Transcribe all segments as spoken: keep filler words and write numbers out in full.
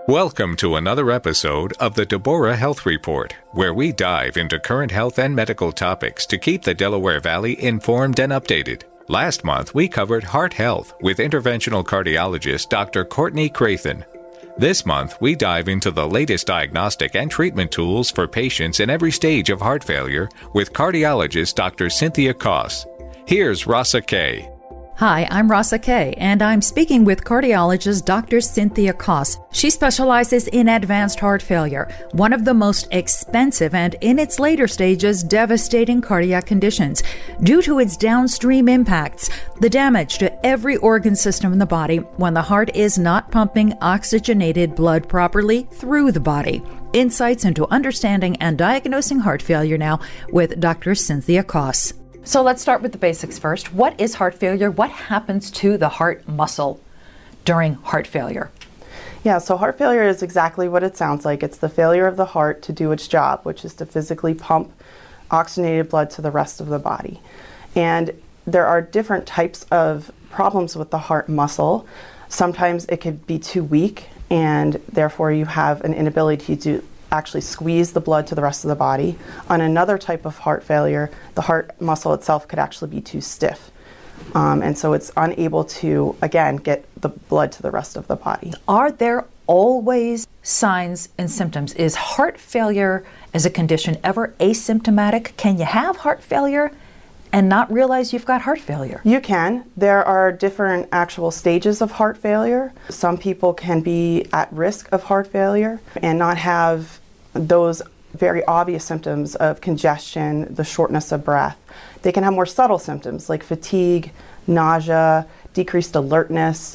Welcome to another episode of the Deborah Health Report, where we dive into current health and medical topics to keep the Delaware Valley informed and updated. Last month, we covered heart health with interventional cardiologist Doctor Courtney Crathen. This month, we dive into the latest diagnostic and treatment tools for patients in every stage of heart failure with cardiologist Doctor Cynthia Koss. Here's Rasa Kay. Hi, I'm Rasa Kay, and I'm speaking with cardiologist Doctor Cynthia Koss. She specializes in advanced heart failure, one of the most expensive and, in its later stages, devastating cardiac conditions. Due to its downstream impacts, the damage to every organ system in the body when the heart is not pumping oxygenated blood properly through the body. Insights into understanding and diagnosing heart failure now with Doctor Cynthia Koss. So let's start with the basics first. What is heart failure? What happens to the heart muscle during heart failure? Yeah, so heart failure is exactly what it sounds like. It's the failure of the heart to do its job, which is to physically pump oxygenated blood to the rest of the body. And there are different types of problems with the heart muscle. Sometimes it could be too weak, and therefore you have an inability to actually squeeze the blood to the rest of the body. On another type of heart failure, the heart muscle itself could actually be too stiff. Um, and so it's unable to, again, get the blood to the rest of the body. Are there always signs and symptoms? Is heart failure as a condition ever asymptomatic? Can you have heart failure and not realize you've got heart failure? You can. There are different actual stages of heart failure. Some people can be at risk of heart failure and not have those very obvious symptoms of congestion, the shortness of breath. They can have more subtle symptoms like fatigue, nausea, decreased alertness.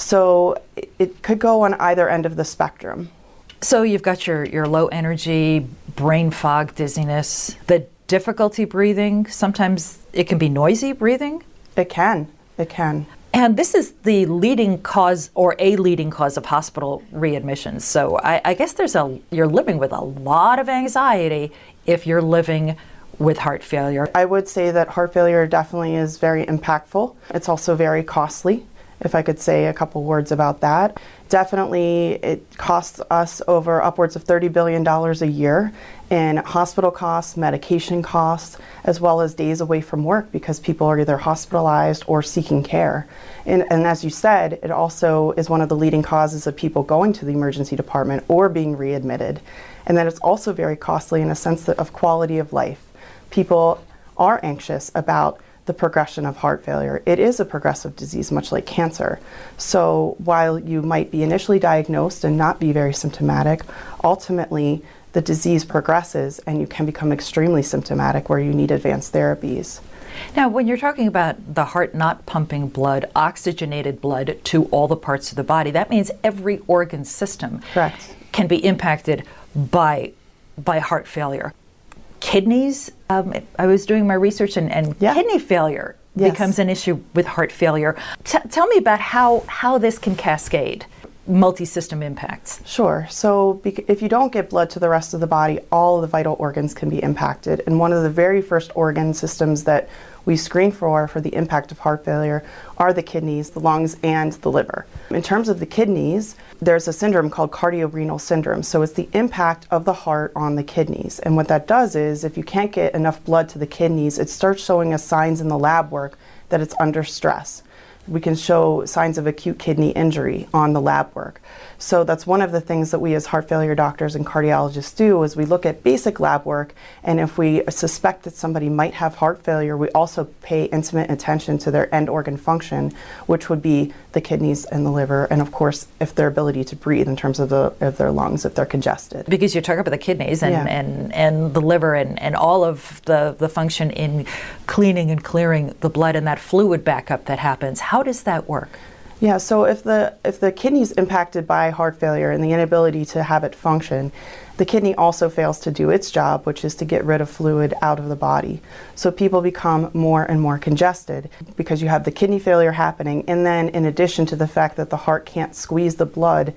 So it, it could go on either end of the spectrum. So you've got your, your low energy, brain fog, dizziness, the difficulty breathing. Sometimes it can be noisy breathing. It can. It can. And this is the leading cause or a leading cause of hospital readmissions. So I, I guess there's a you're living with a lot of anxiety if you're living with heart failure. I would say that heart failure definitely is very impactful. It's also very costly, if I could say a couple words about that. Definitely it costs us over upwards of thirty billion dollars a year in hospital costs, medication costs, as well as days away from work because people are either hospitalized or seeking care. And, and as you said, it also is one of the leading causes of people going to the emergency department or being readmitted. And then it's also very costly in a sense of quality of life. People are anxious about the progression of heart failure. It is a progressive disease, much like cancer. So while you might be initially diagnosed and not be very symptomatic, ultimately the disease progresses and you can become extremely symptomatic where you need advanced therapies. Now, when you're talking about the heart not pumping blood, oxygenated blood to all the parts of the body, that means every organ system Correct. Can be impacted by, by heart failure. Kidneys, um, I was doing my research and, and yeah. kidney failure yes. becomes an issue with heart failure. T- tell me about how, how this can cascade multi-system impacts. Sure. So bec- if you don't get blood to the rest of the body, all of the vital organs can be impacted. And one of the very first organ systems that we screen for for the impact of heart failure are the kidneys, the lungs, and the liver. In terms of the kidneys, there's a syndrome called cardiorenal syndrome. So it's the impact of the heart on the kidneys. And what that does is if you can't get enough blood to the kidneys, it starts showing us signs in the lab work that it's under stress. We can show signs of acute kidney injury on the lab work. So that's one of the things that we as heart failure doctors and cardiologists do is we look at basic lab work, and if we suspect that somebody might have heart failure, we also pay intimate attention to their end organ function, which would be the kidneys and the liver, and of course, if their ability to breathe in terms of, the, of their lungs, if they're congested. Because you're talking about the kidneys and, yeah. and, and the liver and, and all of the, the function in cleaning and clearing the blood and that fluid backup that happens. How does that work? Yeah, so if the if the kidney is impacted by heart failure and the inability to have it function, the kidney also fails to do its job, which is to get rid of fluid out of the body. So people become more and more congested because you have the kidney failure happening, and then in addition to the fact that the heart can't squeeze the blood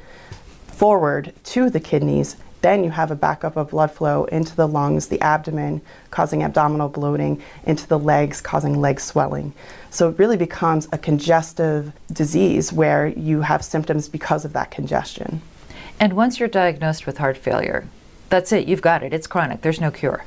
forward to the kidneys, then you have a backup of blood flow into the lungs, the abdomen, causing abdominal bloating, into the legs, causing leg swelling. So it really becomes a congestive disease where you have symptoms because of that congestion. And once you're diagnosed with heart failure, that's it, you've got it, it's chronic, there's no cure.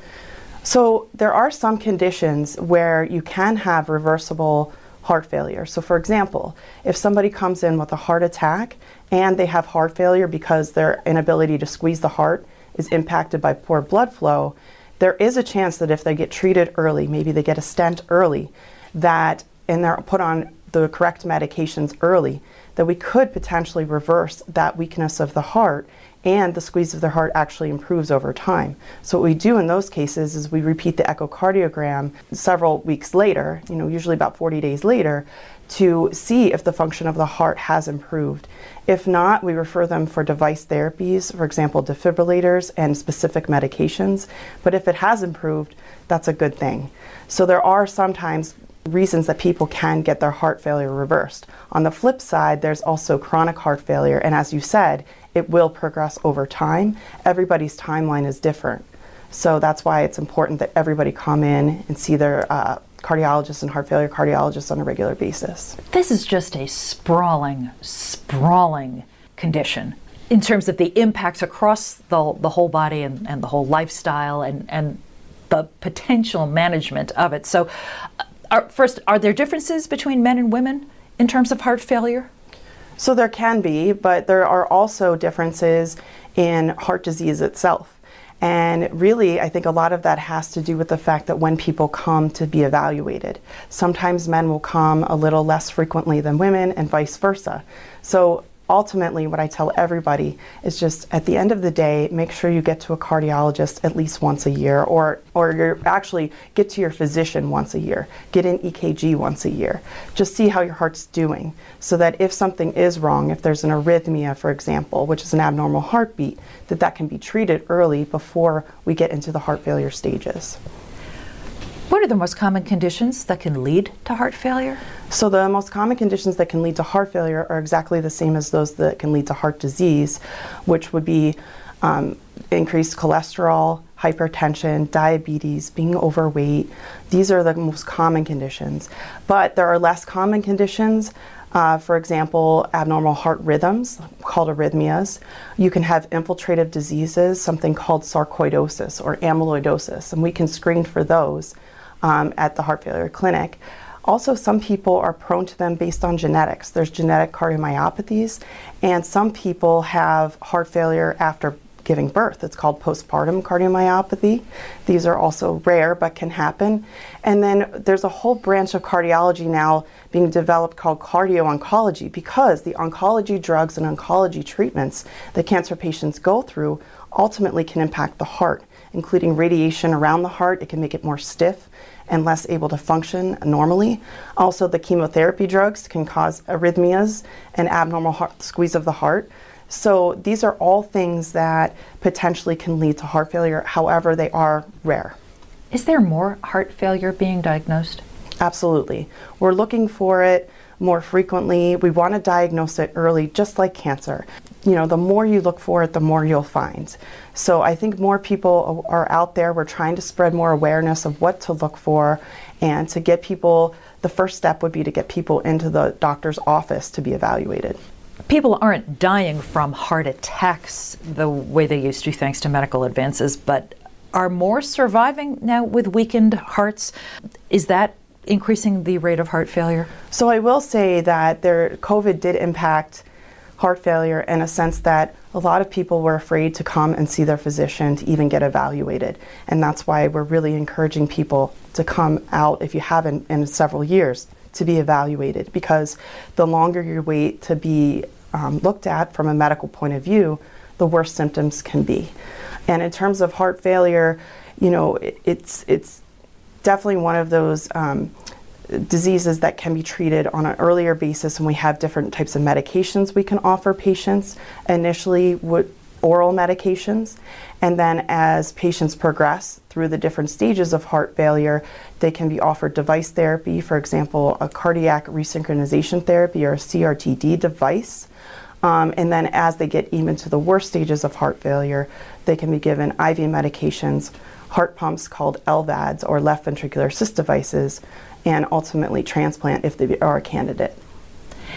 So there are some conditions where you can have reversible heart failure. So for example, if somebody comes in with a heart attack and they have heart failure because their inability to squeeze the heart is impacted by poor blood flow, there is a chance that if they get treated early, maybe they get a stent early, that and they're put on the correct medications early, that we could potentially reverse that weakness of the heart, and the squeeze of their heart actually improves over time. So what we do in those cases is we repeat the echocardiogram several weeks later, you know, usually about forty days later, to see if the function of the heart has improved. If not, we refer them for device therapies, for example, defibrillators and specific medications. But if it has improved, that's a good thing. So there are sometimes reasons that people can get their heart failure reversed. On the flip side, there's also chronic heart failure, and as you said, it will progress over time. Everybody's timeline is different. So that's why it's important that everybody come in and see their uh, cardiologist and heart failure cardiologist on a regular basis. This is just a sprawling, sprawling condition in terms of the impacts across the, the whole body and, and the whole lifestyle and, and the potential management of it. So uh, are, first, are there differences between men and women in terms of heart failure? So there can be, but there are also differences in heart disease itself. And really, I think a lot of that has to do with the fact that when people come to be evaluated, sometimes men will come a little less frequently than women and vice versa. So ultimately, what I tell everybody is just at the end of the day, make sure you get to a cardiologist at least once a year, or or you're actually get to your physician once a year. Get an E K G once a year. Just see how your heart's doing, so that if something is wrong, if there's an arrhythmia, for example, which is an abnormal heartbeat, that that can be treated early before we get into the heart failure stages. What are the most common conditions that can lead to heart failure? So the most common conditions that can lead to heart failure are exactly the same as those that can lead to heart disease, which would be um, increased cholesterol, hypertension, diabetes, being overweight. These are the most common conditions. But there are less common conditions. Uh, for example, abnormal heart rhythms, called arrhythmias. You can have infiltrative diseases, something called sarcoidosis or amyloidosis, and we can screen for those um, at the heart failure clinic. Also, some people are prone to them based on genetics. There's genetic cardiomyopathies, and some people have heart failure after giving birth. It's called postpartum cardiomyopathy. These are also rare but can happen. And then there's a whole branch of cardiology now being developed called cardio-oncology, because the oncology drugs and oncology treatments that cancer patients go through ultimately can impact the heart, including radiation around the heart. It can make it more stiff and less able to function normally. Also, the chemotherapy drugs can cause arrhythmias and abnormal heart squeeze of the heart. So these are all things that potentially can lead to heart failure. However, they are rare. Is there more heart failure being diagnosed? Absolutely. We're looking for it more frequently. We want to diagnose it early, just like cancer. You know, the more you look for it, the more you'll find. So I think more people are out there. We're trying to spread more awareness of what to look for, and to get people, the first step would be to get people into the doctor's office to be evaluated. People aren't dying from heart attacks the way they used to, thanks to medical advances, but are more surviving now with weakened hearts? Is that increasing the rate of heart failure? So I will say that there, COVID did impact heart failure in a sense that a lot of people were afraid to come and see their physician to even get evaluated. And that's why we're really encouraging people to come out, if you haven't in several years, to be evaluated, because the longer you wait to be um, looked at from a medical point of view, the worse symptoms can be. And in terms of heart failure, you know, it, it's it's definitely one of those um, diseases that can be treated on an earlier basis, and we have different types of medications we can offer patients. Initially, with oral medications, and then as patients progress through the different stages of heart failure, they can be offered device therapy, for example, a cardiac resynchronization therapy or a C R T D device. Um, and then as they get even to the worst stages of heart failure, they can be given I V medications, heart pumps called L V A Ds or left ventricular assist devices, and ultimately transplant if they are a candidate.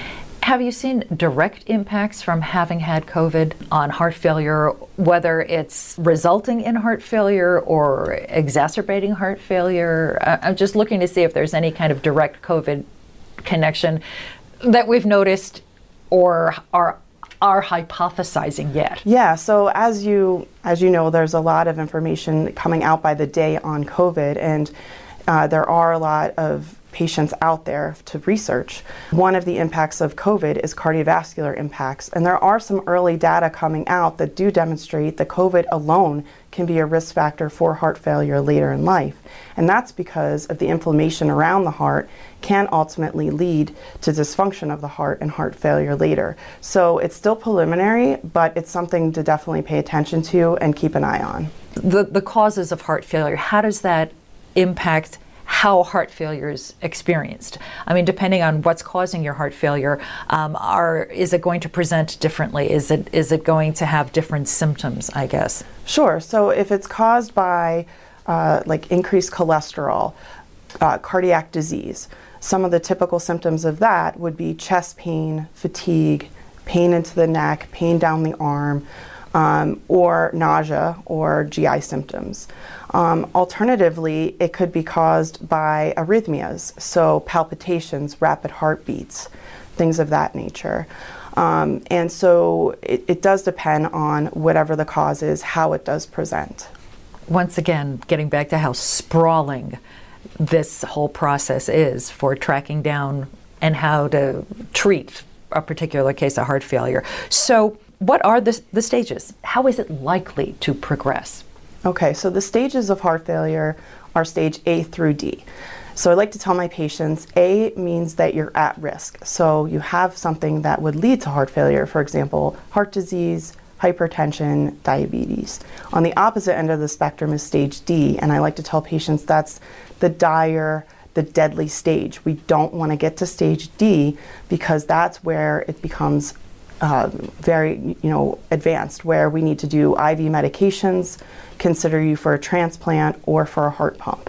Have you seen direct impacts from having had COVID on heart failure, whether it's resulting in heart failure or exacerbating heart failure? I'm just looking to see if there's any kind of direct COVID connection that we've noticed or are are hypothesizing yet. Yeah, so as you as you know, there's a lot of information coming out by the day on COVID, and uh, there are a lot of patients out there to research. One of the impacts of COVID is cardiovascular impacts, and there are some early data coming out that do demonstrate that COVID alone can be a risk factor for heart failure later in life. And that's because of the inflammation around the heart can ultimately lead to dysfunction of the heart and heart failure later. So it's still preliminary, but it's something to definitely pay attention to and keep an eye on. The, the causes of heart failure, how does that impact how heart failure is experienced? I mean, depending on what's causing your heart failure, um, are is it going to present differently? Is it is it going to have different symptoms, I guess? Sure. So if it's caused by uh, like increased cholesterol, uh, cardiac disease, some of the typical symptoms of that would be chest pain, fatigue, pain into the neck, pain down the arm, um, or nausea or G I symptoms. Um, alternatively, it could be caused by arrhythmias, so palpitations, rapid heartbeats, things of that nature. Um, and so it, it does depend on whatever the cause is, how it does present. Once again, getting back to how sprawling this whole process is for tracking down and how to treat a particular case of heart failure. So what are the, the stages? How is it likely to progress? Okay, so the stages of heart failure are stage A through D. So I like to tell my patients, A means that you're at risk. So you have something that would lead to heart failure, for example, heart disease, hypertension, diabetes. On the opposite end of the spectrum is stage D, and I like to tell patients that's the dire, the deadly stage. We don't want to get to stage D because that's where it becomes uh, very, you know, advanced, where we need to do I V medications, consider you for a transplant or for a heart pump.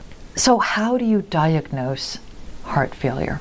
So how do you diagnose heart failure?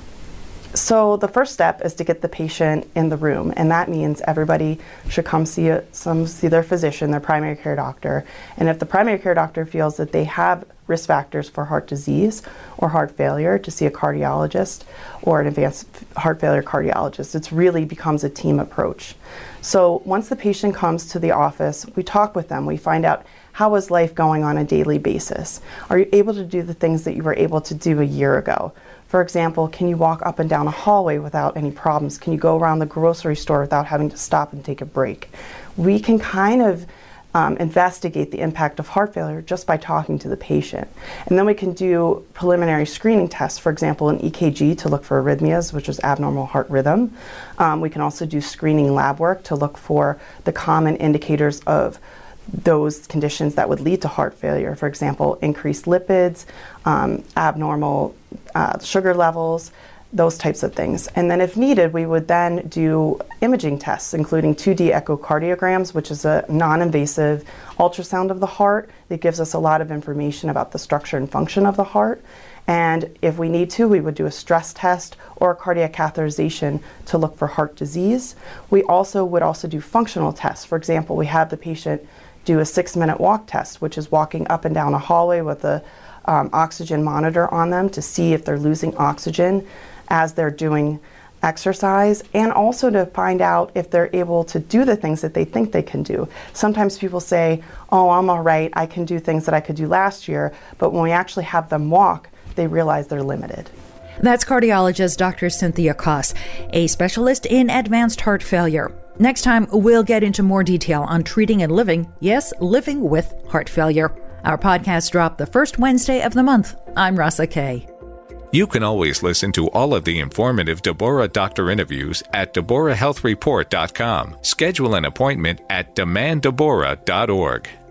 So the first step is to get the patient in the room, and that means everybody should come see a, some see their physician, their primary care doctor. And if the primary care doctor feels that they have risk factors for heart disease or heart failure, to see a cardiologist or an advanced heart failure cardiologist. It really becomes a team approach. So once the patient comes to the office, we talk with them. We find out, how is life going on a daily basis? Are you able to do the things that you were able to do a year ago? For example, can you walk up and down a hallway without any problems? Can you go around the grocery store without having to stop and take a break? We can kind of um, investigate the impact of heart failure just by talking to the patient. And then we can do preliminary screening tests, for example, an E K G to look for arrhythmias, which is abnormal heart rhythm. Um, we can also do screening lab work to look for the common indicators of those conditions that would lead to heart failure. For example, increased lipids, um, abnormal uh, sugar levels, those types of things. And then if needed, we would then do imaging tests, including two D echocardiograms, which is a non-invasive ultrasound of the heart that gives us a lot of information about the structure and function of the heart. And if we need to, we would do a stress test or a cardiac catheterization to look for heart disease. We also would also do functional tests. For example, we have the patient do a six-minute walk test, which is walking up and down a hallway with a um, oxygen monitor on them to see if they're losing oxygen as they're doing exercise, and also to find out if they're able to do the things that they think they can do. Sometimes people say, oh, I'm all right, I can do things that I could do last year, but when we actually have them walk, they realize they're limited. That's cardiologist Doctor Cynthia Koss, a specialist in advanced heart failure. Next time, we'll get into more detail on treating and living, yes, living with heart failure. Our podcast drop the first Wednesday of the month. I'm Rasa Kay. You can always listen to all of the informative Deborah Doctor interviews at Deborah Health Report dot com. Schedule an appointment at demand deborah dot org.